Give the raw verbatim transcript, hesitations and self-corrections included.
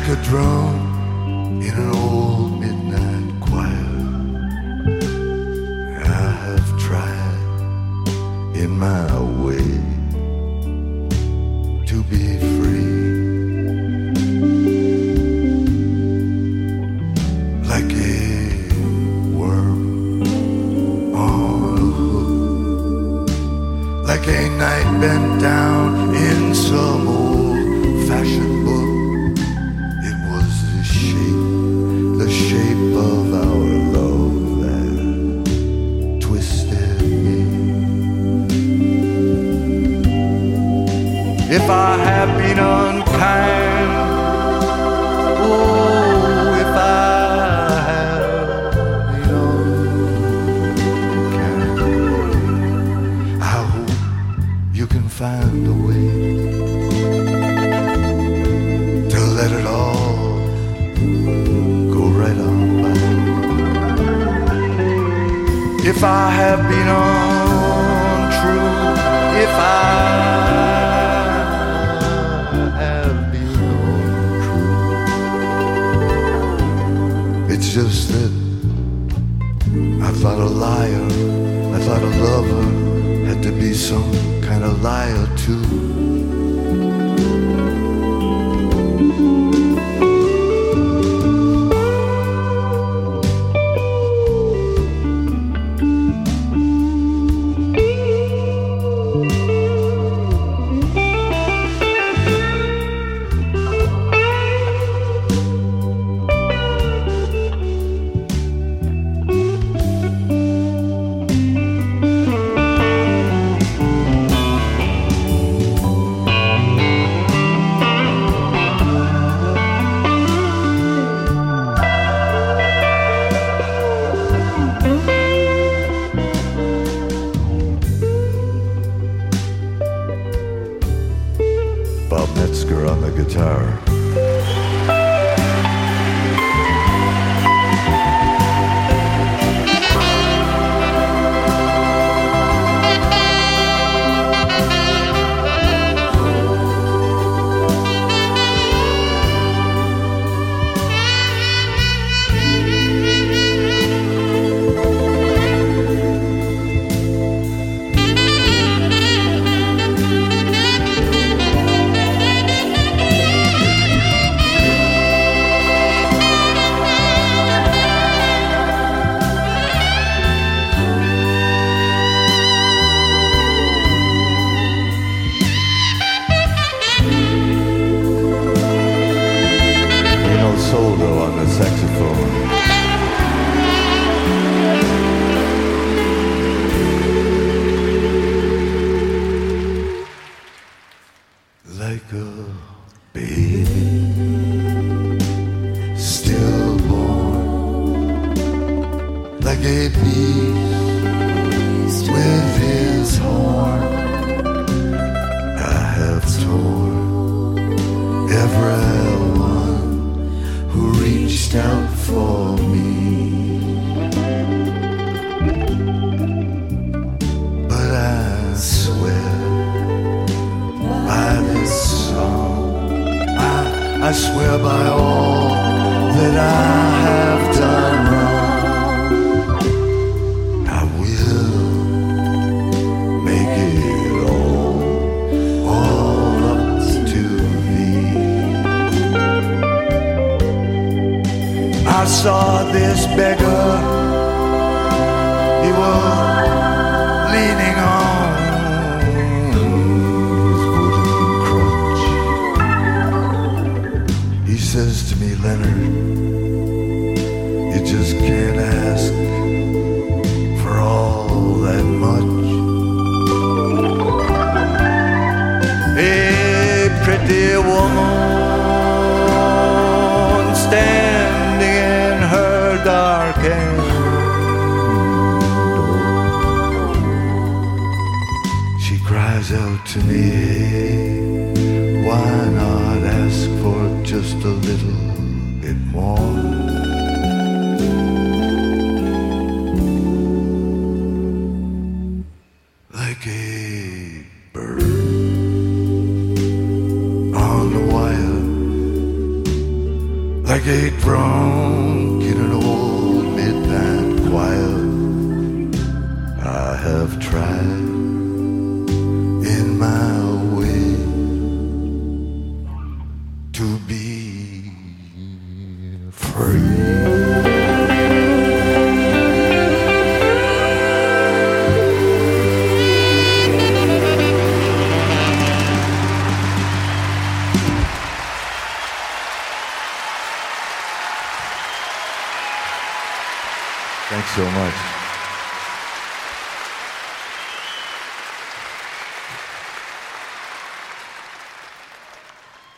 like a drum in an old midnight choir. I have tried in my way to be free, like a worm on a hook, like a knight bent down in some old-fashioned book. It was the shape, the shape of our love that twisted me. If I have been unkind, oh, if I have been unkind, I hope you can find a way to let it all go right on by. If I have been untrue, if I have been untrue, it's just that I thought a liar, I thought a lover had to be some kind of liar too. Bob Metzger on the guitar. Solo on the saxophone. Like a baby stillborn, like a beast with his horn, I have torn everyone who reached out for me. But I swear by this song, I, I swear by all that I have done wrong, I will make it all, all up to thee. I saw this beggar, he was leaning on his wooden crutch. He says to me, Leonard, you just can't ask for all that much. A pretty woman standing in her dark end, she cries out to me, why not ask for just a little bit more? Like a bird on the wire, I get drunk in an old midnight choir. I have tried in my way to be free. Thanks so much.